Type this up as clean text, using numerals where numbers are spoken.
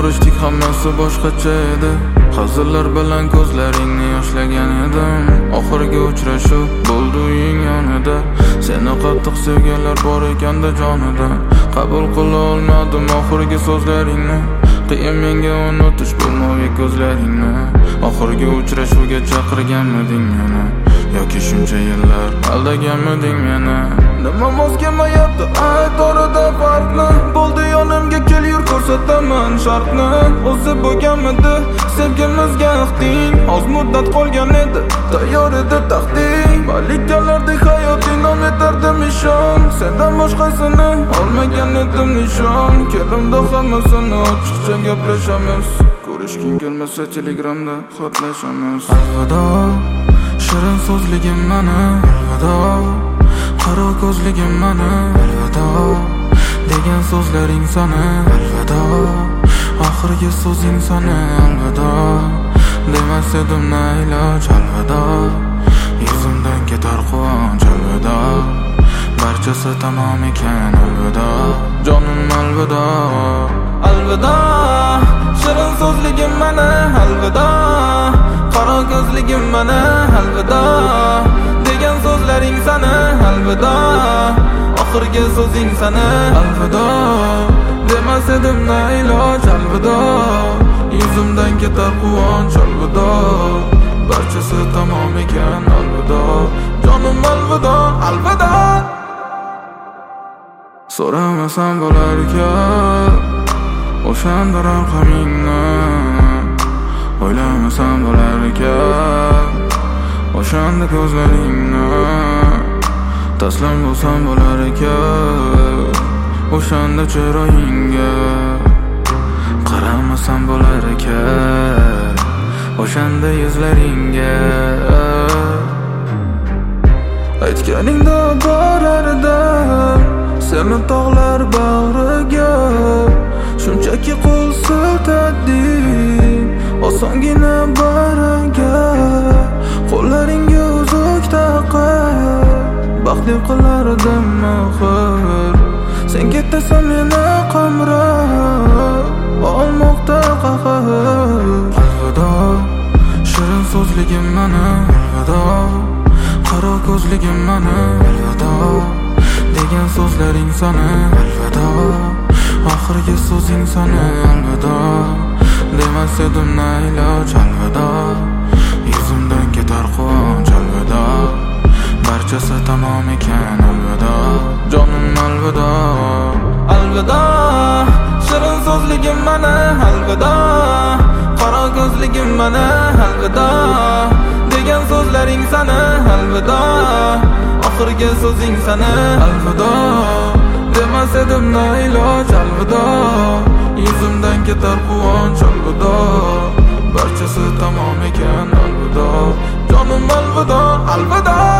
ko'rishdik hammasi boshqacha edi. Hazillar bilan ko'zlaringni yoshlagan edim. Oxirgi uchrashuv bo'ldi uying yonida. Seni qattiq sevganlar bor ekanda jonida. Qabul qila olmadim oxirgi so'zlaringni. Qiyin menga unutish bu moviy ko'zlaringni. Oxirgi uchrashuvga chaqirganmiding meni? Yoki shuncha yillar aldaganmiding meni? Nima mos kelmayapti ayt orada farqni. Bo'ldi yonimga kel yur ko'rsataman shartni. O'zi bo'lganmidi sevgimizga ixting. Oz muddat qolgan edi tayyor edi taqding. Malikalardek hayoting davom etardim ishon. Sendan boshqasini olmagan edim nishon. Kelimda hammasini ochiqcha gaplashamiz. Ko'rishging kelmasa telegramda xotlashamiz. Alvido shirin so'zligim mani, alvido qaro ko'zligim mani, alvido degan so'zlaring sana, alvido oxirgi so'zing sana, alvido demas edim na iloj, alvido yuzimdan ketar quvonch, alvido barchasi tamom ekan, alvido jonim, alvido alvido shirin so'zligim mani, alvido qaro ko'zligim mani, alvido degan so'zlaring sana, alvido oxirgi so'zing sana, alvido demas edim na iloj, alvido yuzimdan ketar quvonch, alvido barchasi tamom ekan, alvido jonim, alvido alvido. So'ramasam bo'larkan o'shanda raqamingni, o'ylamasam bo'larkan o'shanda ko'zlaringni, taslim bo'lsam bo'larkan o'shanda chiroyingga, qaramasam bo'larkan o'shanda yuzlaringga. Aytganingda borardim seni tog'lar bag'riga, shunchaki qo'l siltading osongina baraga, qo'llaringga uzuk taqib baxtli qilardim axir. Sen ketasan meni qamrab olmoqda qahr. Alvido shirin so'zligim mani, alvido qaro ko'zligim mani, alvido degan so'zlaring sana, alvido oxirgi so'zing sana, alvido demas edim na iloj, alvido yuzimdan ketar quvonch, alvido barchasi tamom ekan, alvido jonim, alvido alvido shirin so'zligim mani, alvido qaro ko'zligim mani, alvido degan so'zlaring sana, alvido oxirgi so'zing sana, alvido demas edim na iloj, alvido yuzimdan ketar quvonch, alvido barchasi tamom ekan, alvido jonim, alvido alvido.